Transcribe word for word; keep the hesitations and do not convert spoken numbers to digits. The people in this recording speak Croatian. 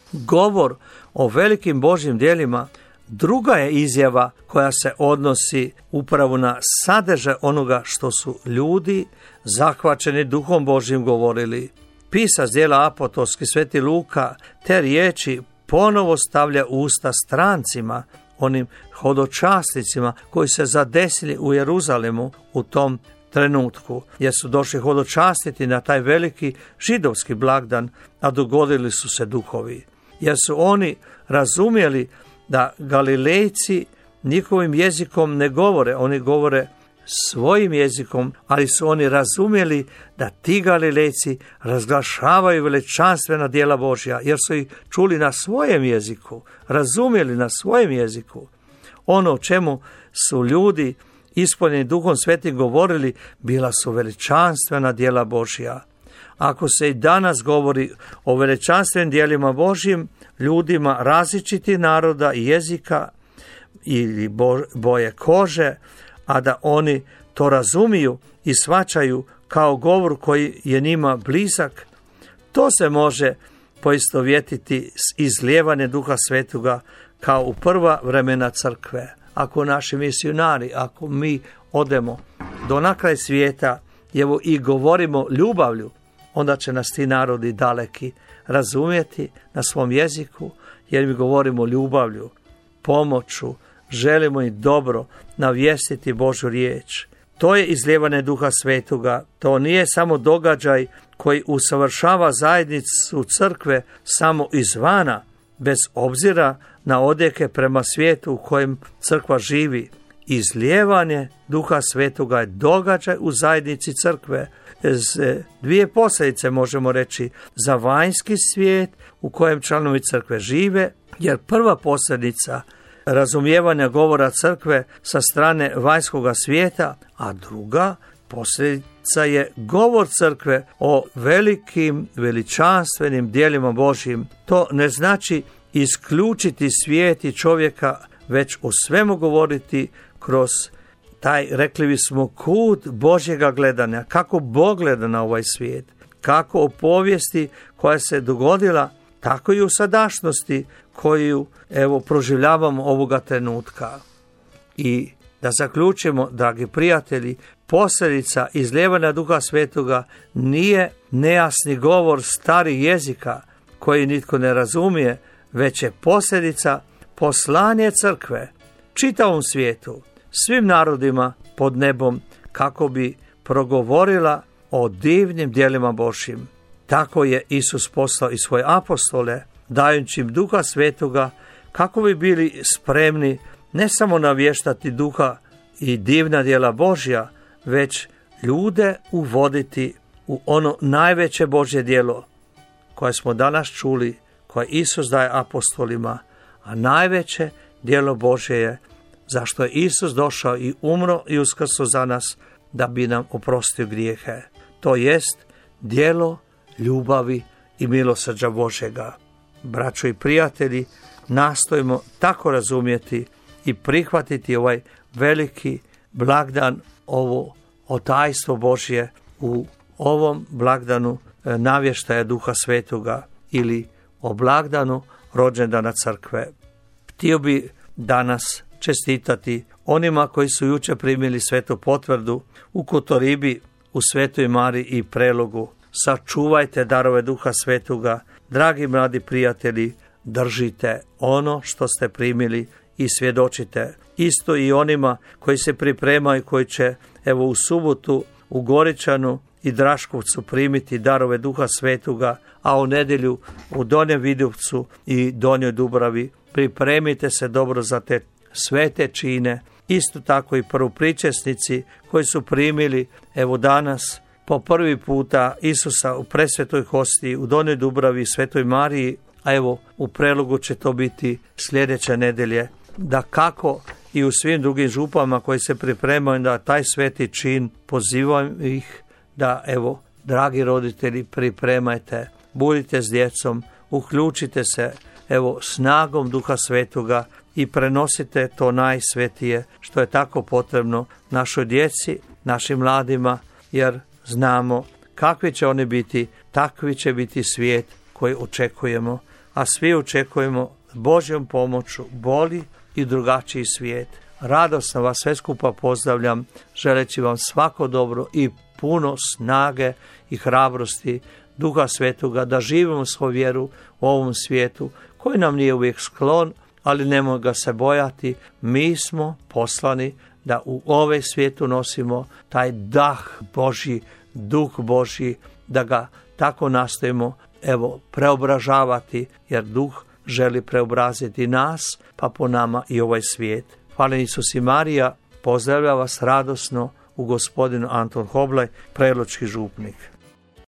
govor o velikim Božjim djelima druga je izjava koja se odnosi upravo na sadržaj onoga što su ljudi zahvaćeni Duhom Božjim govorili. Pisac djela apostolski Sveti Luka te riječi ponovo stavlja u usta strancima, onim hodočasnicima koji se zadesili u Jeruzalemu u tom trenutku, jer su došli hodočastiti na taj veliki židovski blagdan, a dogodili su se duhovi. Jer su oni razumjeli da Galilejci njihovim jezikom ne govore, oni govore svojim jezikom, ali su oni razumjeli da ti Galilejci razglašavaju veličanstvena djela Božja, jer su ih čuli na svojem jeziku, razumjeli na svojem jeziku. Ono o čemu su ljudi ispunjeni Duhom Svetim govorili, bila su veličanstvena djela Božja. Ako se i danas govori o veličanstvenim djelima Božjim, ljudima različitih naroda i jezika ili boje kože, a da oni to razumiju i shvaćaju kao govor koji je njima blizak, to se može poistovjetiti s izlijevanjem Duha Svetoga kao u prva vremena crkve. Ako naši misionari, ako mi odemo do na kraj svijeta evo, i govorimo ljubavlju, onda će nas ti narodi daleki razumjeti na svom jeziku, jer mi govorimo ljubavlju, pomoću, želimo im dobro navijestiti Božju riječ. To je izlijevanje Duha Svetoga, to nije samo događaj koji usavršava zajednicu crkve samo izvana, bez obzira na odjeke prema svijetu u kojem crkva živi. Izlijevanje Duha Svetoga je događaj u zajednici crkve s dvije posljedice, možemo reći, za vanjski svijet u kojem članovi crkve žive, jer prva posljedica razumijevanja govora crkve sa strane vanjskoga svijeta, a druga posljedica je govor crkve o velikim, veličanstvenim djelima Božjim. To ne znači isključiti svijet i čovjeka, već o svemu govoriti kroz taj, rekli bismo, kut Božjega gledanja, kako Bog gleda na ovaj svijet, kako o povijesti koja se dogodila, tako i u sadašnjosti koju, evo, proživljavamo ovoga trenutka. I da zaključimo, dragi prijatelji, posljedica izlijevanja Duha Svetoga nije nejasni govor starih jezika koji nitko ne razumije, već je posljedica poslanje crkve čitavom svijetu, svim narodima pod nebom, kako bi progovorila o divnim djelima Božjim. Tako je Isus poslao i svoje apostole, dajući im Duha Svetoga, kako bi bili spremni ne samo navještati duha i divna djela Božja, već ljude uvoditi u ono najveće Božje djelo koje smo danas čuli, koje Isus daje apostolima, a najveće djelo Božje je zašto je Isus došao i umro i uskrso za nas, da bi nam oprostio grijehe. To jest djelo ljubavi i milosrđa Božjega. Braćo i prijatelji, nastojimo tako razumjeti i prihvatiti ovaj veliki blagdan, ovo otajstvo Božje u ovom blagdanu navještaja Duha Svetoga ili o blagdanu rođendana crkve. Htio bi danas čestitati onima koji su jučer primili svetu potvrdu u Kotoribi, u Svetoj Mariji i Prelogu. Sačuvajte darove Duha Svetoga, dragi mladi prijatelji, držite ono što ste primili i svjedočite. Isto i onima koji se pripremaju, koji će evo u subotu u Goričanu i Draškovcu primiti darove Duha Svetoga, a u nedjelju u Donjem Vidovcu i Donjoj Dubravi. Pripremite se dobro za te svete čine. Isto tako i prvopričesnici koji su primili evo danas po prvi puta Isusa u presvetoj hostiji u Donjoj Dubravi i Svetoj Mariji, a evo u Prelogu će to biti sljedeće nedjelje. Da kako i u svim drugim župama koji se pripremaju da taj sveti čin, pozivam ih da evo, dragi roditelji, pripremajte, budite s djecom, uključite se evo snagom Duha Svetoga i prenosite to najsvetije što je tako potrebno našoj djeci, našim mladima, jer znamo kakvi će oni biti, takvi će biti svijet koji očekujemo. a svi očekujemo Božjom pomoću bolji i drugačiji svijet. Radosno vas sve skupa pozdravljam, želeći vam svako dobro i puno snage i hrabrosti Duha Svetoga da živimo svoju vjeru u ovom svijetu koji nam nije uvijek sklon, ali nemojmo ga se bojati. Mi smo poslani da u ovaj svijetu nosimo taj dah Božji, Duh Božji, da ga tako nastojimo evo preobražavati, jer Duh želi preobraziti nas, pa po nama i ovaj svijet. Hvala Isus i Marija, pozdravlja vas radosno u Gospodinu Anton Hoblaj, Preločki župnik.